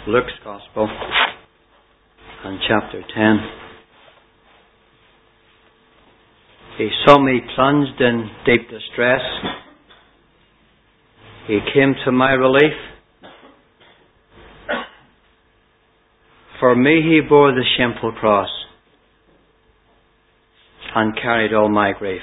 Luke's Gospel and chapter 10. He saw me plunged in deep distress. He came to my relief. For me he bore the shameful cross and carried all my grief.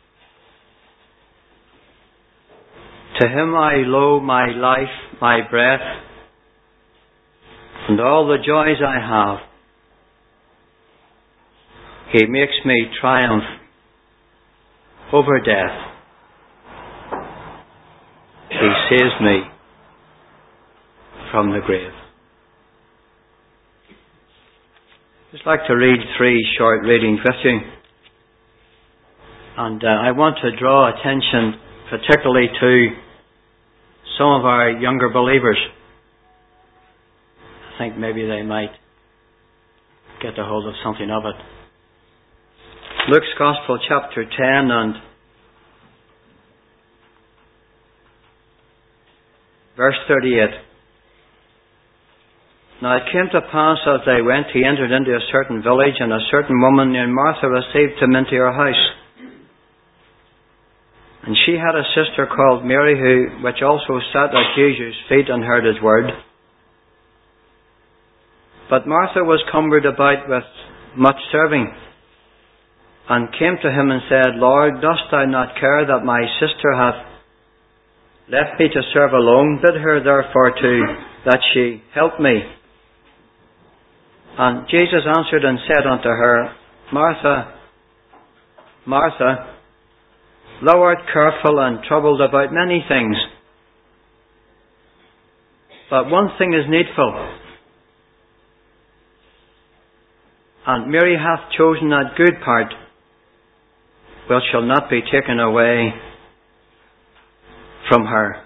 To him I lowe my life, my breath, and all the joys I have. He makes me triumph over death. He saves me from the grave. I'd just like to read 3 short readings with you. And I want to draw attention particularly to some of our younger believers. I think maybe they might get a hold of something of it. Luke's Gospel chapter 10 and verse 38. Now it came to pass as they went, he entered into a certain village, and a certain woman named Martha received him into her house. And she had a sister called Mary, which also sat at Jesus' feet and heard his word. But Martha was cumbered about with much serving, and came to him and said, Lord, dost thou not care that my sister hath left me to serve alone? Bid her therefore that she help me. And Jesus answered and said unto her, Martha, Martha, thou art careful and troubled about many things, but one thing is needful. And Mary hath chosen that good part, which shall not be taken away from her.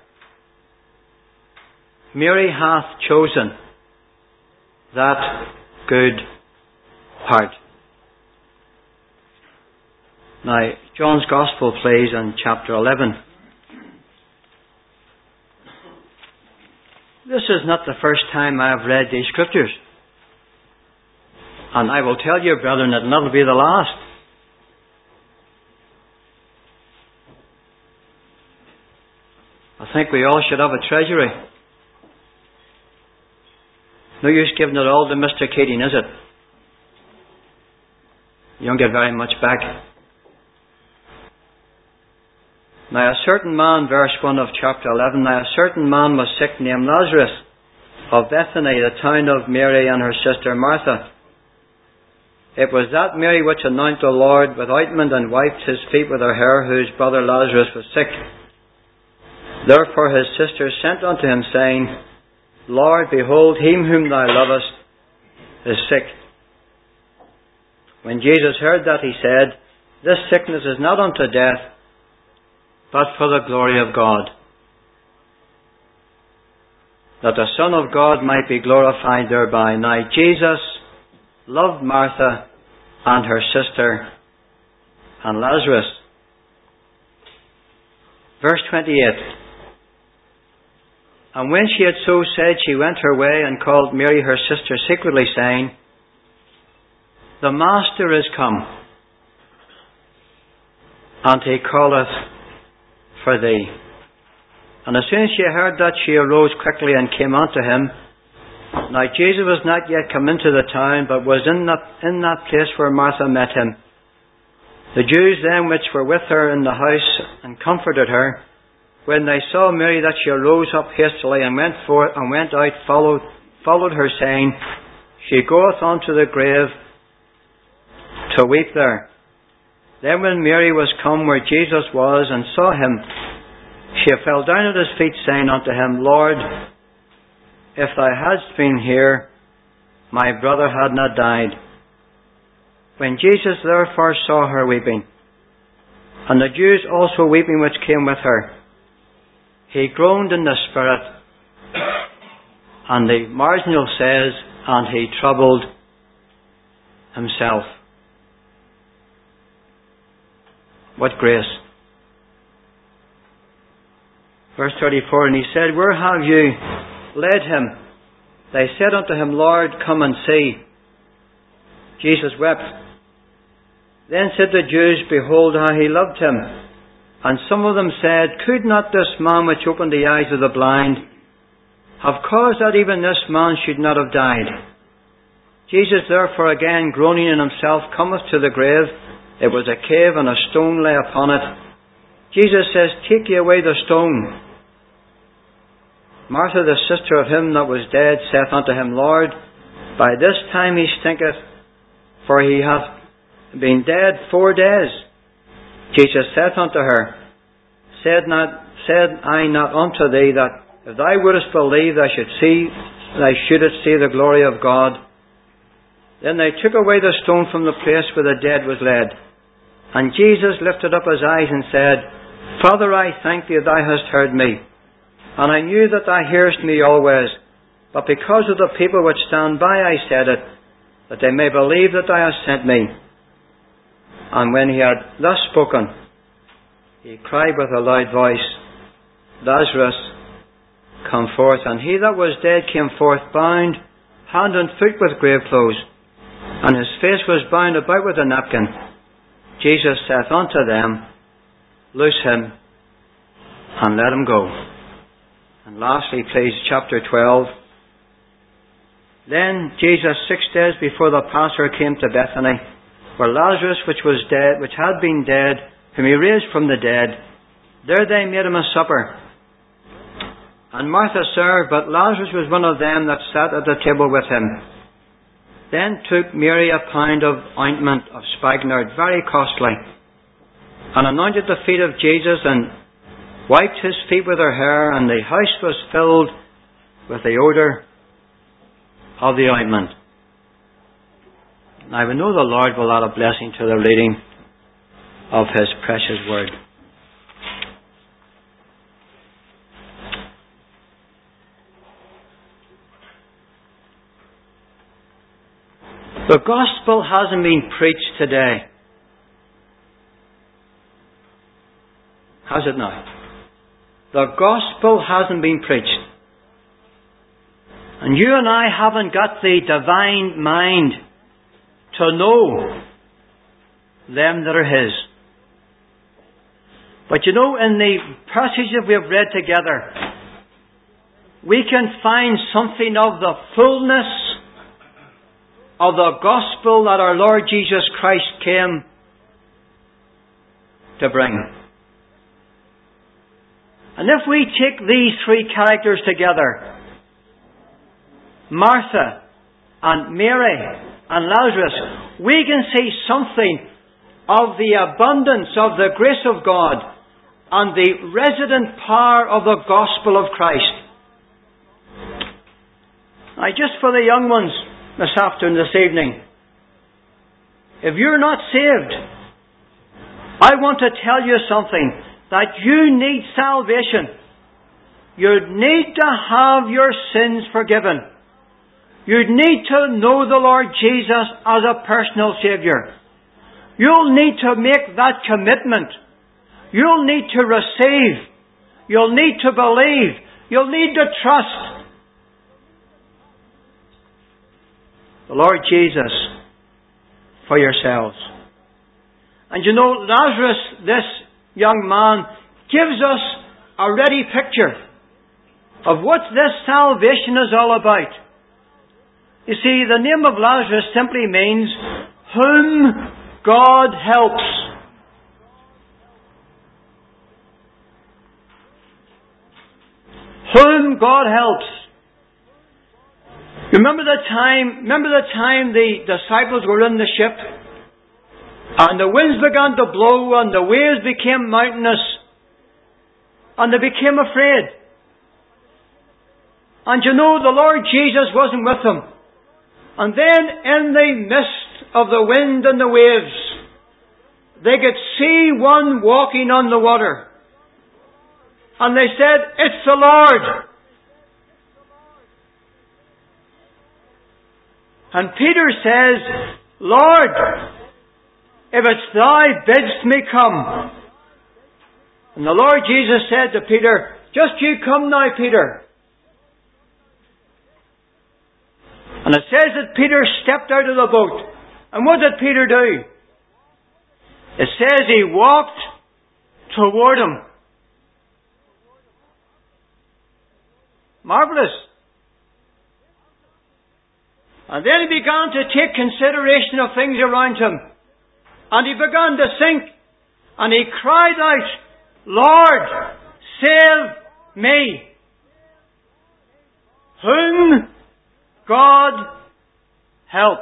Mary hath chosen that good part. Now, John's Gospel, please, in chapter 11. This is not the first time I have read these scriptures. And I will tell you, brethren, that it'll be the last. I think we all should have a treasury. No use giving it all to Mr. Keating, is it? You don't get very much back. Now a certain man, verse 1 of chapter 11, now a certain man was sick named Lazarus of Bethany, the town of Mary and her sister Martha. It was that Mary which anointed the Lord with ointment and wiped his feet with her hair, whose brother Lazarus was sick. Therefore his sisters sent unto him, saying, Lord, behold, him whom thou lovest is sick. When Jesus heard that, he said, This sickness is not unto death, but for the glory of God, that the Son of God might be glorified thereby. Now Jesus loved Martha and her sister and Lazarus. Verse 28. And when she had so said, she went her way and called Mary her sister secretly, saying, The Master is come, and he calleth for thee. And as soon as she heard that, she arose quickly and came unto him. Now Jesus was not yet come into the town, but was in that place where Martha met him. The Jews then which were with her in the house and comforted her, when they saw Mary that she arose up hastily and went forth and went out, followed her, saying, She goeth unto the grave to weep there. Then when Mary was come where Jesus was and saw him, she fell down at his feet, saying unto him, Lord, if thou hadst been here, my brother had not died. When Jesus therefore saw her weeping, and the Jews also weeping which came with her, he groaned in the spirit, and the marginal says, and he troubled himself. What grace. Verse 34, and he said, Where have you led him? They said unto him, Lord, come and see. Jesus wept. Then said the Jews, Behold how he loved him. And some of them said, Could not this man which opened the eyes of the blind have caused that even this man should not have died? Jesus therefore again, groaning in himself, cometh to the grave. It was a cave, and a stone lay upon it. Jesus says, Take ye away the stone. Martha, the sister of him that was dead, saith unto him, Lord, by this time he stinketh, for he hath been dead 4 days. Jesus saith unto her, Said I not unto thee that if thou wouldest believe, thou shouldest see the glory of God? Then they took away the stone from the place where the dead was laid. And Jesus lifted up his eyes and said, Father, I thank thee that thou hast heard me. And I knew that thou hearest me always. But because of the people which stand by I said it, that they may believe that thou hast sent me. And when he had thus spoken, he cried with a loud voice, Lazarus, come forth. And he that was dead came forth, bound hand and foot with grave clothes, and his face was bound about with a napkin. Jesus saith unto them, Loose him, and let him go. And lastly, please, chapter 12. Then Jesus, 6 days before the Passover, came to Bethany, where Lazarus, which had been dead, whom he raised from the dead. There they made him a supper. And Martha served, but Lazarus was one of them that sat at the table with him. Then took Mary a pound of ointment of spikenard, very costly, and anointed the feet of Jesus, and wiped his feet with her hair, and the house was filled with the odour of the ointment. Now we know the Lord will add a blessing to the reading of his precious word. The gospel hasn't been preached today, has it now? The gospel hasn't been preached. And you and I haven't got the divine mind to know them that are his. But you know, in the passage that we have read together, we can find something of the fullness of the gospel that our Lord Jesus Christ came to bring. And if we take these 3 characters together, Martha and Mary and Lazarus, we can see something of the abundance of the grace of God and the resident power of the gospel of Christ. Now, just for the young ones this afternoon, this evening, if you're not saved, I want to tell you something, that you need salvation. You need to have your sins forgiven. You need to know the Lord Jesus as a personal Saviour. You'll need to make that commitment. You'll need to receive. You'll need to believe. You'll need to trust the Lord Jesus for yourselves. And you know, Lazarus, this young man, gives us a ready picture of what this salvation is all about. You see, the name of Lazarus simply means whom God helps. Whom God helps. Remember the time the disciples were in the ship, and the winds began to blow, and the waves became mountainous, and they became afraid. And you know, the Lord Jesus wasn't with them. And then in the midst of the wind and the waves, they could see one walking on the water. And they said, "It's the Lord." And Peter says, "Lord, if it's thou, bidst me come." And the Lord Jesus said to Peter, "Just you come now, Peter." And it says that Peter stepped out of the boat. And what did Peter do? It says he walked toward him. Marvellous. And then he began to take consideration of things around him. And he began to sink. And he cried out, Lord, save me. Whom God helps.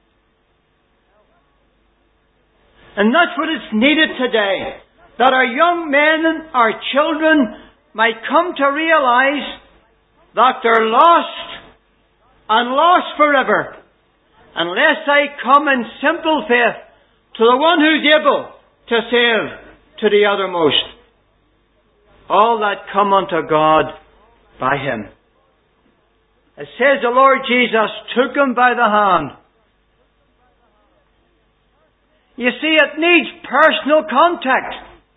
And that's what is needed today. That our young men, our children, might come to realize that they're lost and lost forever unless they come in simple faith to the one who's able to save to the uttermost. All that come unto God by Him. It says the Lord Jesus took him by the hand. You see, it needs personal contact.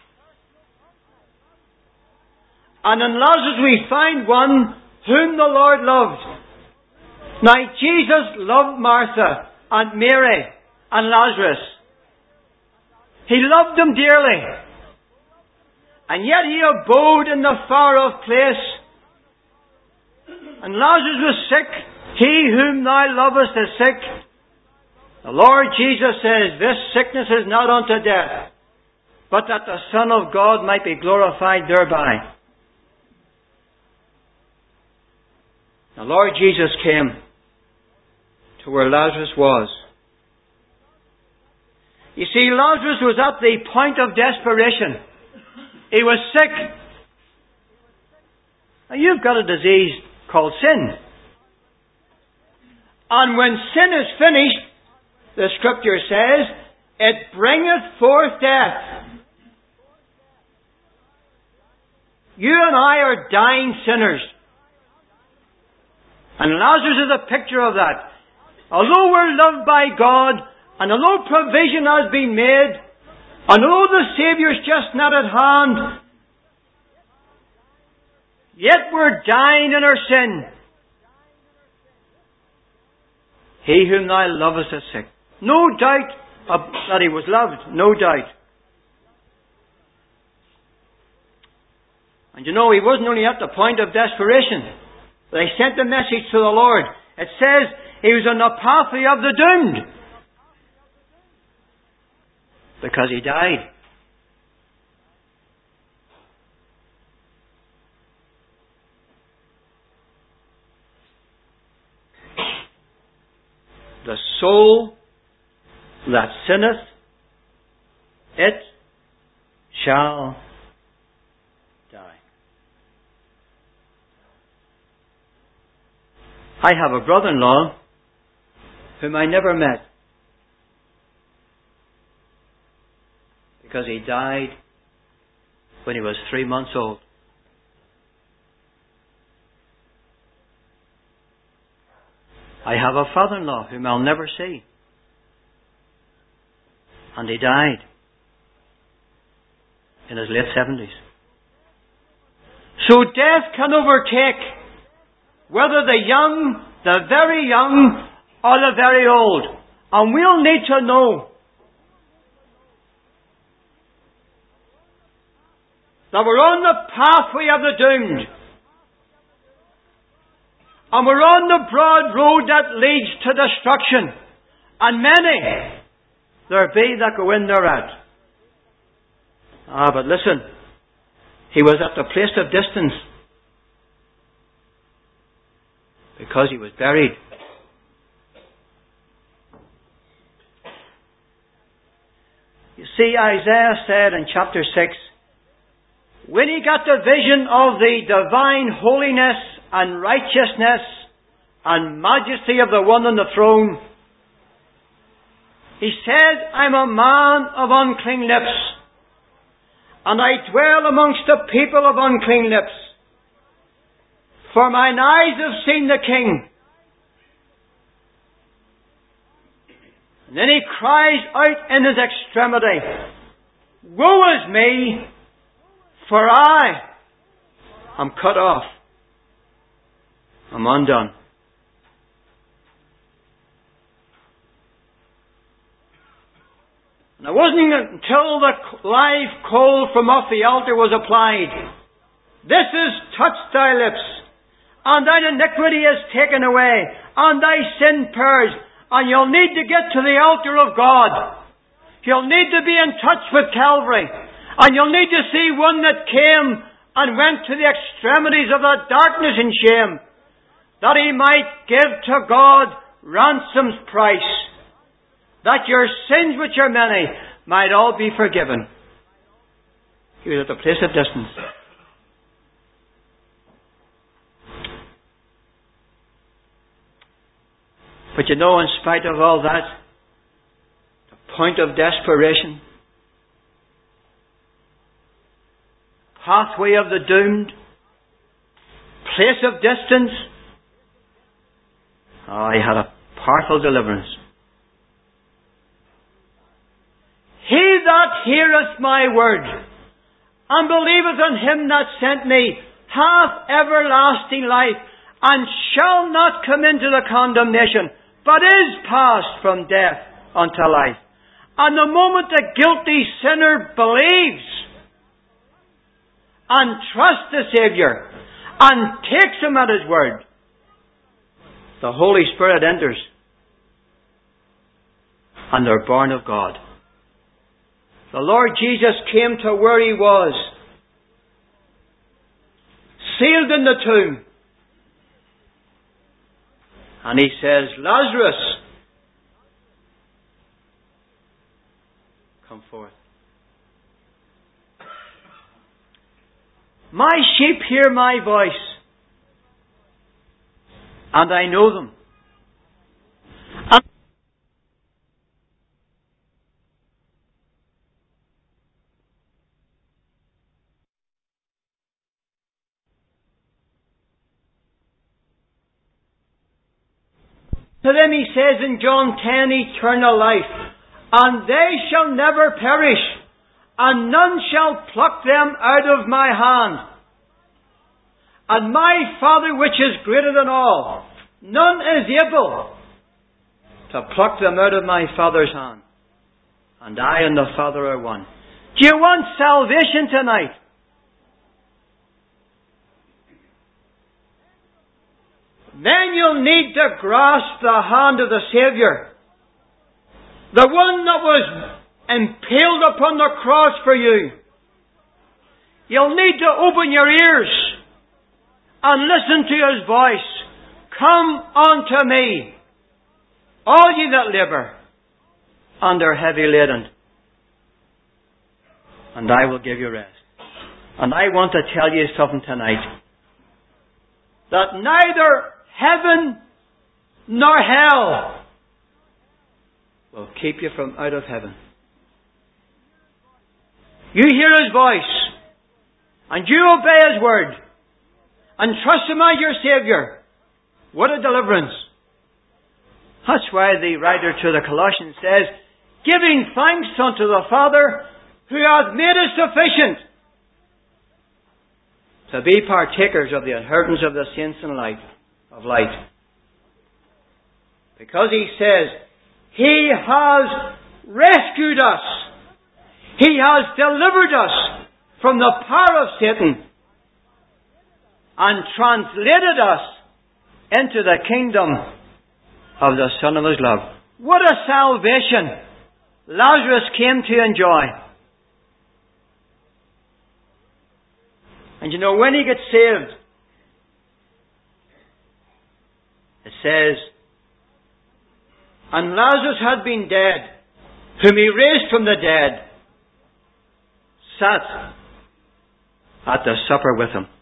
And in Lazarus we find one whom the Lord loved. Now Jesus loved Martha and Mary and Lazarus. He loved them dearly. And yet He abode in the far-off place. And Lazarus was sick. He whom thou lovest is sick. The Lord Jesus says, this sickness is not unto death, but that the Son of God might be glorified thereby. The Lord Jesus came to where Lazarus was. You see, Lazarus was at the point of desperation. He was sick. Now you've got a disease called sin. And when sin is finished, the Scripture says, it bringeth forth death. You and I are dying sinners. And Lazarus is a picture of that. Although we're loved by God, and although provision has been made, and although the Saviour's just not at hand, yet we're dying in our sin. He whom thou lovest is sick. No doubt that he was loved. No doubt. And you know, he wasn't only at the point of desperation. They sent a message to the Lord. It says he was on the pathway of the doomed. Because he died. The soul that sinneth, it shall die. I have a brother-in-law whom I never met because he died when he was 3 months old. I have a father-in-law whom I'll never see. And he died in his late 70s. So death can overtake whether the young, the very young, or the very old. And we'll need to know that we're on the pathway of the doomed. And we're on the broad road that leads to destruction. And many there be that go in thereat. But listen, he was at the place of distance because he was buried. You see, Isaiah said in chapter 6, when he got the vision of the divine holiness and righteousness and majesty of the one on the throne, he said, I'm a man of unclean lips, and I dwell amongst the people of unclean lips. For mine eyes have seen the King. And then he cries out in his extremity, woe is me, for I am cut off. I'm undone. And it wasn't until the live coal from off the altar was applied. This is touched thy lips, and thine iniquity is taken away, and thy sin purged. And you'll need to get to the altar of God. You'll need to be in touch with Calvary. And you'll need to see one that came and went to the extremities of the darkness and shame, that he might give to God ransom's price, that your sins, which are many, might all be forgiven. He was at the place of distance. But you know, in spite of all that, the point of desperation, pathway of the doomed, place of distance, he had a powerful deliverance. He that heareth my word, and believeth on him that sent me, hath everlasting life, and shall not come into the condemnation, but is passed from death unto life. And the moment the guilty sinner believes and trusts the Saviour and takes him at his word, the Holy Spirit enters, and they're born of God. The Lord Jesus came to where he was, sealed in the tomb, and he says, Lazarus, come forth. My sheep hear my voice, and I know them. And to them he says in John 10, eternal life, and they shall never perish, and none shall pluck them out of my hand. And my Father, which is greater than all, none is able to pluck them out of my Father's hand. And I and the Father are one. Do you want salvation tonight? Then you'll need to grasp the hand of the Saviour, the one that was impaled upon the cross for you. You'll need to open your ears and listen to his voice. Come unto me, all ye that labour and are heavy laden, and I will give you rest. And I want to tell you something tonight, that neither heaven nor hell will keep you from out of heaven. You hear his voice, and you obey his word, and trust him as your Saviour. What a deliverance. That's why the writer to the Colossians says, giving thanks unto the Father, who hath made us sufficient to be partakers of the inheritance of the saints in light. Because he says, he has rescued us. He has delivered us from the power of Satan and translated us into the kingdom of the Son of his love. What a salvation Lazarus came to enjoy. And you know, when he gets saved, it says, and Lazarus had been dead, whom he raised from the dead, sat at the supper with him.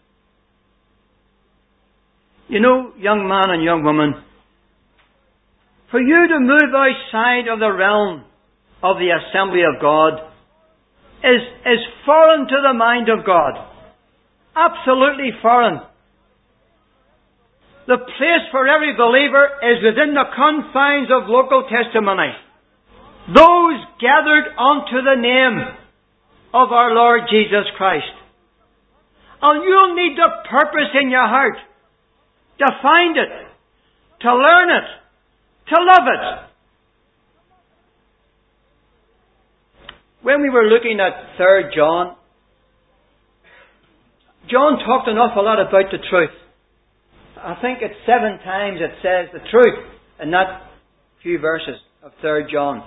You know, young man and young woman, for you to move outside of the realm of the assembly of God is foreign to the mind of God. Absolutely foreign. The place for every believer is within the confines of local testimony. Those gathered unto the name of our Lord Jesus Christ. And you'll need the purpose in your heart to find it, to learn it, to love it. When we were looking at 3 John, John talked an awful lot about the truth. I think it's 7 times it says the truth in that few verses of 3 John.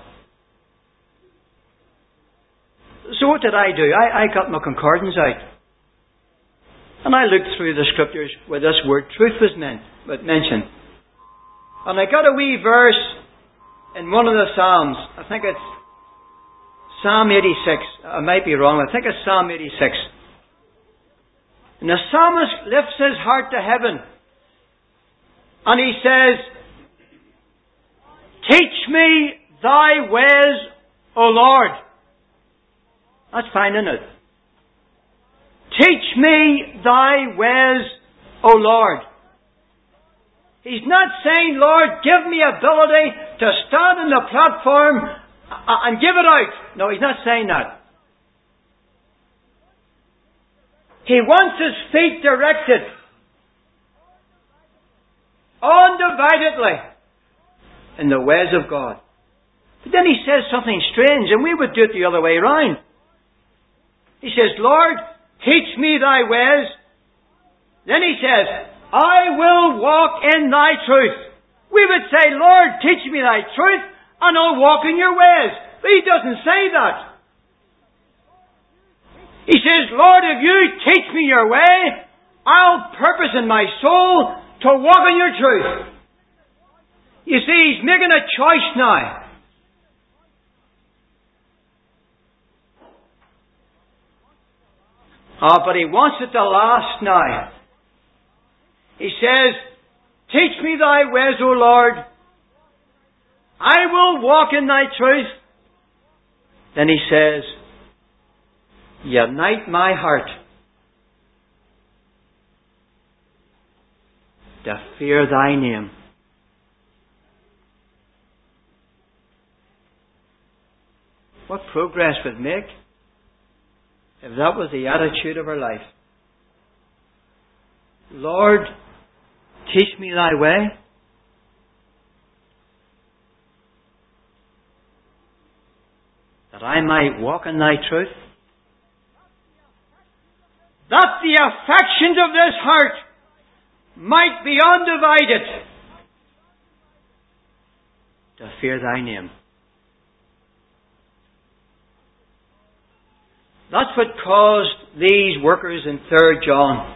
So what did I do? I got my concordance out. And I looked through the scriptures where this word truth was mentioned. And I got a wee verse in one of the Psalms. I think it's Psalm 86. I might be wrong. I think it's Psalm 86. And the psalmist lifts his heart to heaven. And he says, "Teach me thy ways, O Lord." That's fine, isn't it? Teach me thy ways, O Lord. He's not saying, "Lord, give me ability to stand on the platform and give it out." No, he's not saying that. He wants his feet directed undividedly in the ways of God. But then he says something strange, and we would do it the other way around. He says, "Lord, teach me thy ways." Then he says, "I will walk in thy truth." We would say, "Lord, teach me thy truth, and I'll walk in your ways." But he doesn't say that. He says, "Lord, if you teach me your way, I'll purpose in my soul to walk in your truth." You see, he's making a choice now. But he wants it to last now. He says, "Teach me thy ways, O Lord. I will walk in thy truth." Then he says, "Unite my heart to fear thy name." What progress would make if that was the attitude of our life? "Lord, teach me thy way. That I might walk in thy truth. That the affections of this heart might be undivided to fear thy name." That's what caused these workers in 3 John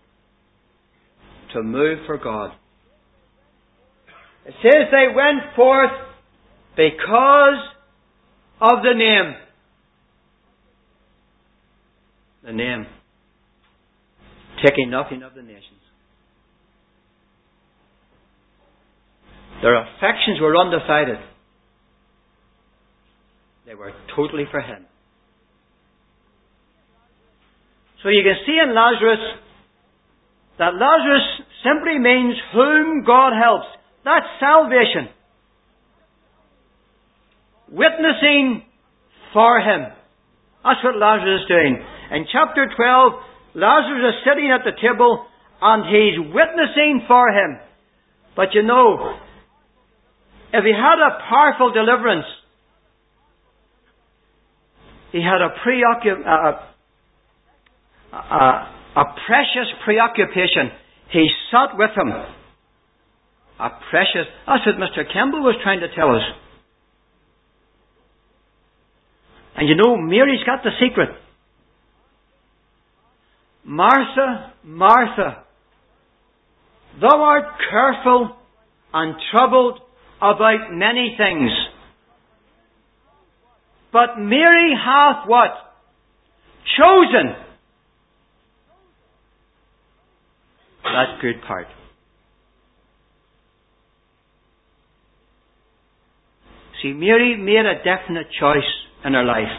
to move for God. It says they went forth because of the name. The name. Taking nothing of the nations. Their affections were undivided. They were totally for him. So you can see in Lazarus that Lazarus simply means whom God helps. That's salvation. Witnessing for him. That's what Lazarus is doing. In chapter 12, Lazarus is sitting at the table and he's witnessing for him. But you know, if he had a powerful deliverance, he had a precious preoccupation. He sat with him. That's what Mr. Campbell was trying to tell us. And you know, Mary's got the secret. "Martha, Martha, thou art careful and troubled about many things. But Mary hath" what? "Chosen that good part." See, Mary made a definite choice in her life.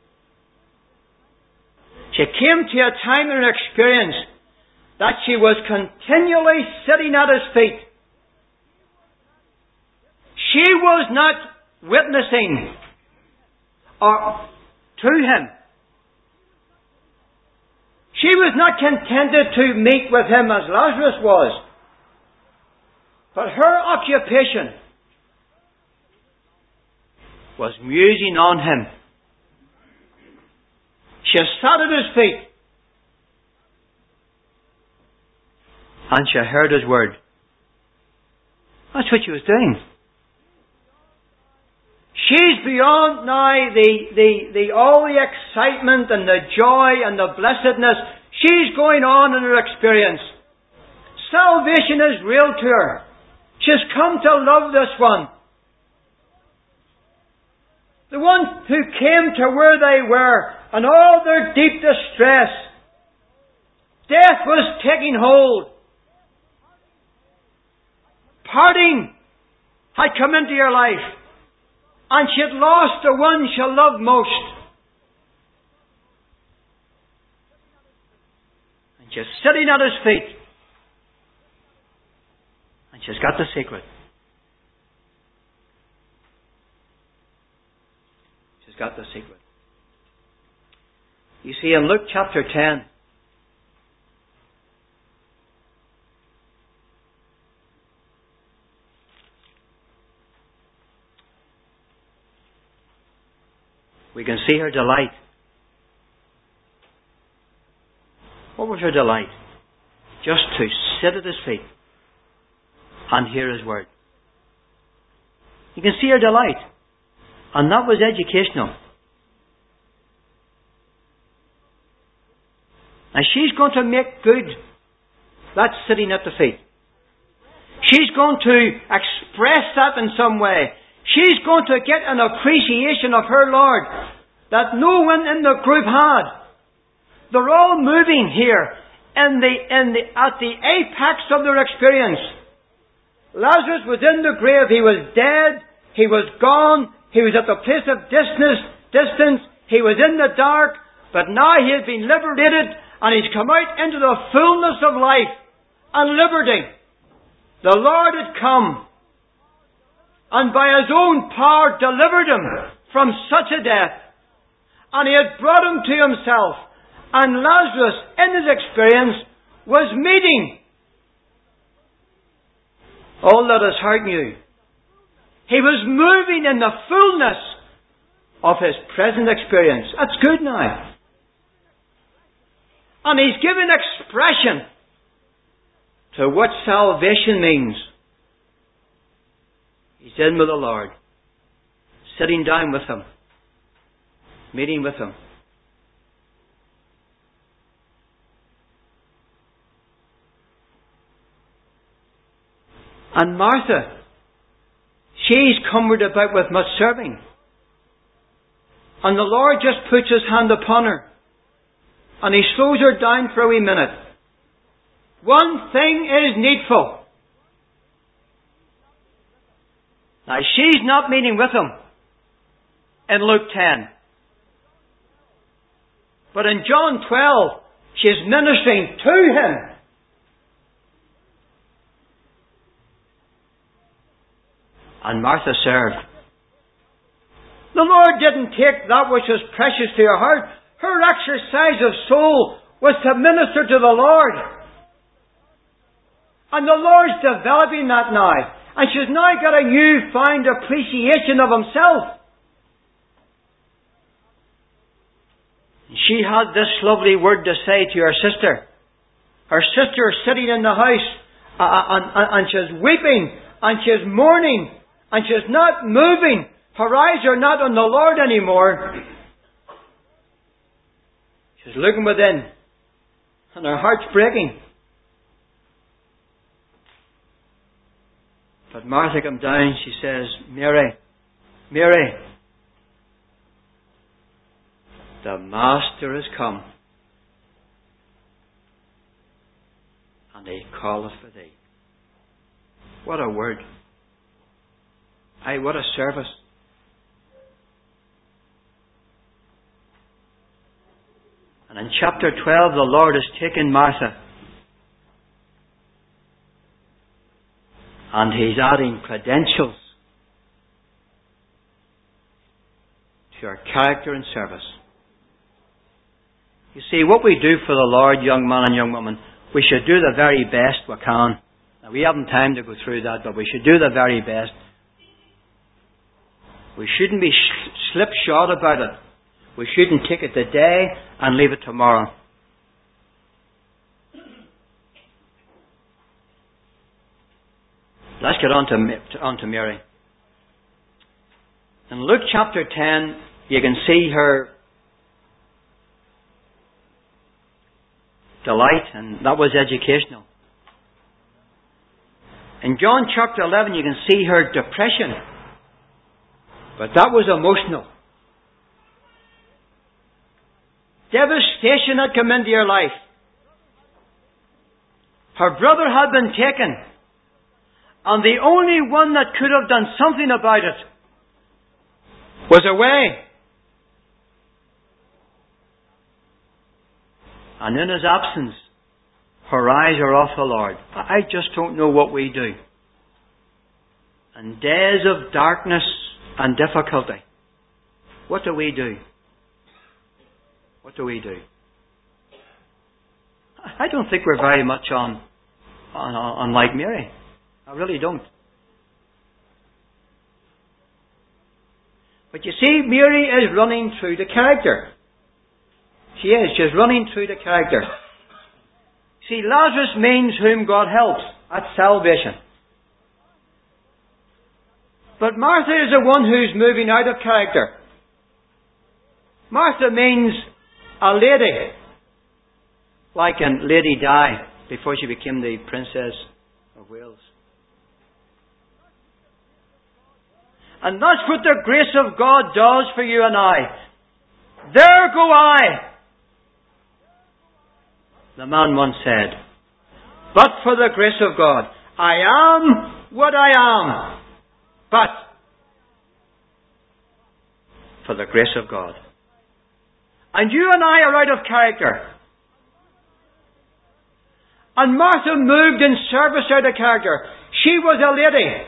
She came to a time in her experience that she was continually sitting at his feet. She was not witnessing to him. She was not contented to meet with him as Lazarus was. But her occupation was musing on him She sat at his feet. And she heard his word. That's what she was doing. She's beyond now all the excitement and the joy and the blessedness. She's going on in her experience. Salvation is real to her. She's come to love this one. The one who came to where they were and all their deep distress. Death was taking hold. Parting had come into your life. And she had lost the one she loved most. And she's sitting at his feet. And she's got the secret. She's got the secret. You see, in Luke chapter 10, we can see her delight. What was her delight? Just to sit at his feet and hear his word. You can see her delight. And that was educational. And she's going to make good that sitting at the feet. She's going to express that in some way. She's going to get an appreciation of her Lord that no one in the group had. They're all moving here at the apex of their experience. Lazarus was in the grave. He was dead. He was gone. He was at the place of distance. He was in the dark. But now he has been liberated and he's come out into the fullness of life and liberty. The Lord had come and by his own power delivered him from such a death. And he had brought him to himself. And Lazarus, in his experience, was meeting all that his heart knew. He was moving in the fullness of his present experience. That's good now. And he's given expression to what salvation means. He's in with the Lord, sitting down with him, meeting with him. And Martha, she's cumbered about with much serving. And the Lord just puts his hand upon her. And he slows her down for a wee minute. One thing is needful. Now she's not meeting with him in Luke 10. But in John 12, she's ministering to him. And Martha served. The Lord didn't take that which was precious to her heart. Her exercise of soul was to minister to the Lord. And the Lord's developing that now. And she's now got a newfound appreciation of himself. She had this lovely word to say to her sister. Her sister is sitting in the house and she's weeping and she's mourning. And she's not moving. Her eyes are not on the Lord anymore. She's looking within. And her heart's breaking. But Martha comes down. She says, Mary, Mary, the Master is come. And he calleth for thee. What a word. Aye, what a service. And in chapter 12, the Lord has taken Martha. And he's adding credentials to her character and service. You see, what we do for the Lord, young man and young woman, we should do the very best we can. Now, we haven't time to go through that, but we should do the very best. We shouldn't be slipshod about it. We shouldn't take it today and leave it tomorrow. Let's get on to Mary. In Luke chapter 10, you can see her delight, and that was educational. In John chapter 11, you can see her depression, but that was emotional. Devastation had come into her life. Her brother had been taken, and the only one that could have done something about it was away. And in his absence, her eyes are off the Lord. I just don't know what we do. In days of darkness and difficulty, what do we do? What do we do? I don't think we're very much on like Mary. I really don't. But you see, Mary is running through the character. She is. She's running through the character. See, Lazarus means whom God helps. That's salvation. But Martha is the one who's moving out of character. Martha means a lady. Like in Lady Di, before she became the Princess of Wales. And that's what the grace of God does for you and I. There go I. The man once said, but for the grace of God, I am what I am. But for the grace of God. And you and I are out of character. And Martha moved in service out of character. She was a lady.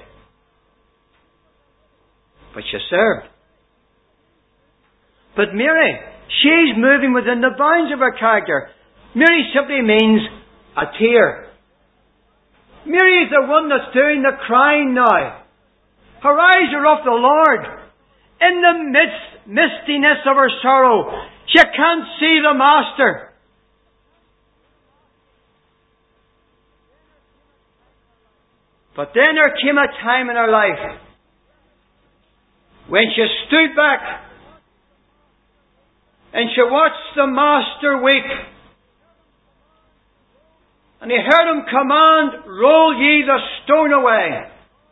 But she served. But Mary, she's moving within the bounds of her character. Mary simply means a tear. Mary is the one that's doing the crying now. Her eyes are off the Lord. In the mistiness of her sorrow, she can't see the Master. But then there came a time in her life when she stood back and she watched the Master weep. And he heard him command, roll ye the stone away.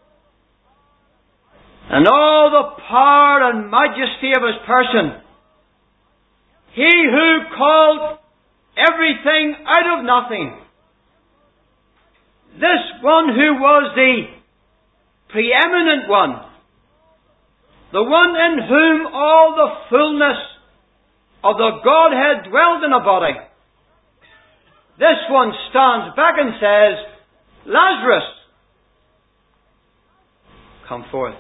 And all the power and majesty of his person, he who called everything out of nothing, this one who was the preeminent one, the one in whom all the fullness of the Godhead dwelled in a body, this one stands back and says, Lazarus, come forth.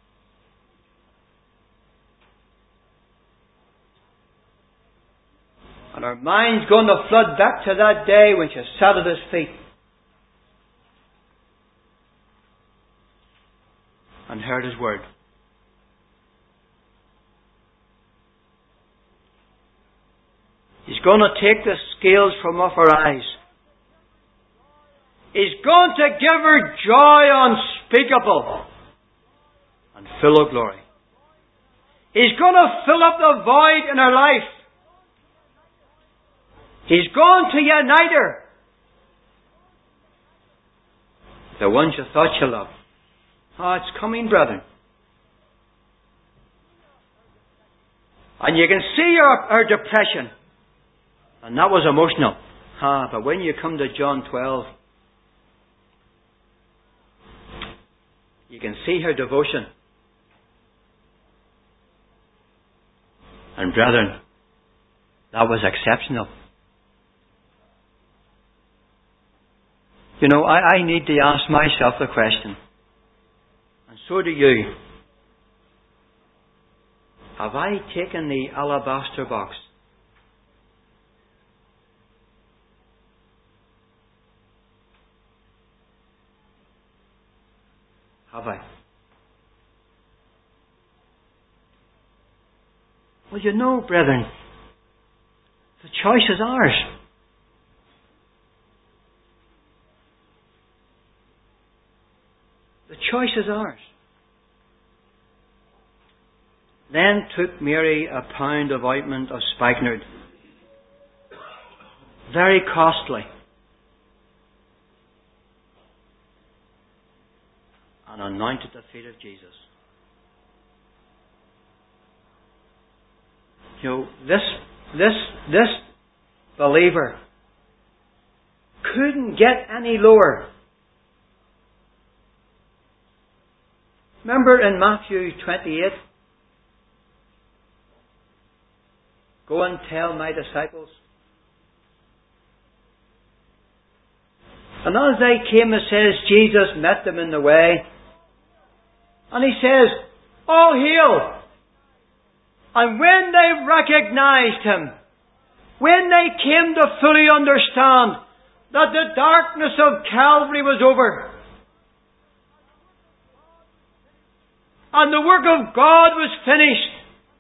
And our mind's going to flood back to that day when she sat at his feet and heard his word. He's going to take the scales from off her eyes. He's going to give her joy unspeakable and full of glory. He's going to fill up the void in her life. He's going to unite her. The one you thought you loved. Oh, it's coming, brethren. And you can see her depression. And that was emotional. But when you come to John 12, you can see her devotion. And brethren, that was exceptional. You know, I need to ask myself the question, and so do you. Have I taken the alabaster box? Have I? Well, you know, brethren, the choice is ours. The choice is ours. Then took Mary a pound of ointment of spikenard, very costly, and anointed the feet of Jesus. You know, this believer couldn't get any lower. Remember in Matthew 28, go and tell my disciples. And as they came, it says, Jesus met them in the way. And he says, all hail! And when they recognized him, when they came to fully understand that the darkness of Calvary was over, and the work of God was finished,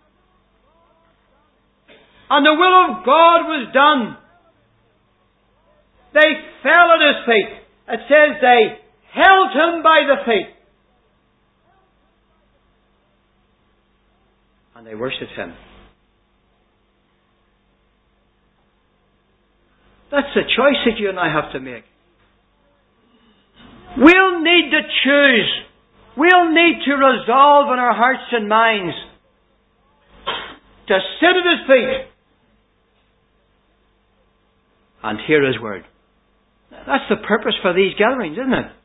and the will of God was done, they fell at his feet. It says they held him by the feet. And they worshipped him. That's the choice that you and I have to make. We'll need to choose. We'll need to resolve in our hearts and minds to sit at his feet and hear his word. That's the purpose for these gatherings, isn't it?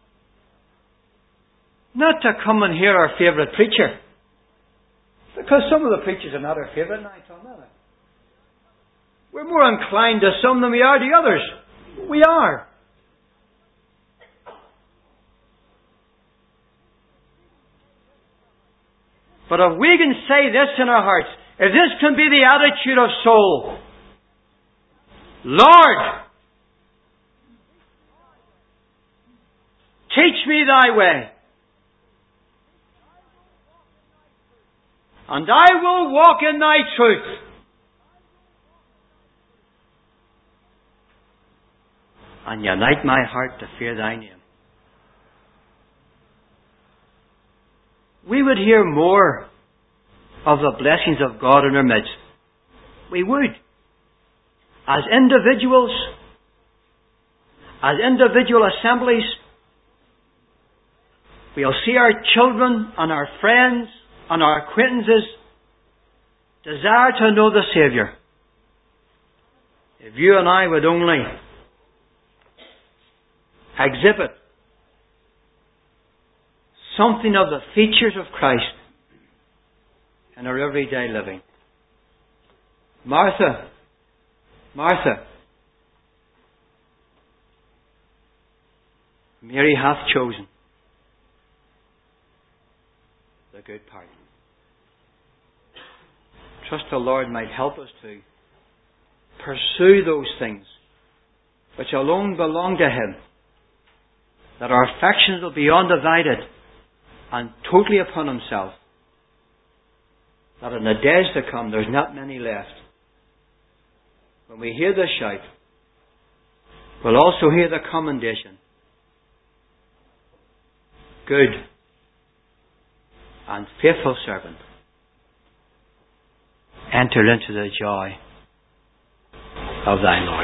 Not to come and hear our favourite preacher. Because some of the preachers are not our favourite, and I tell them that. We're more inclined to some than we are to others. We are. But if we can say this in our hearts, if this can be the attitude of soul, Lord, teach me thy way, and I will walk in thy truth. And unite my heart to fear thy name. We would hear more of the blessings of God in our midst. We would. As individuals, as individual assemblies, we'll see our children and our friends and our acquaintances desire to know the Saviour. If you and I would only exhibit something of the features of Christ in our everyday living. Martha, Mary hath chosen the good part. Trust the Lord might help us to pursue those things which alone belong to Him, that our affections will be undivided and totally upon Himself, that in the days to come there's not many left. When we hear the shout, we'll also hear the commendation. Good and faithful servant, enter into the joy of thy Lord.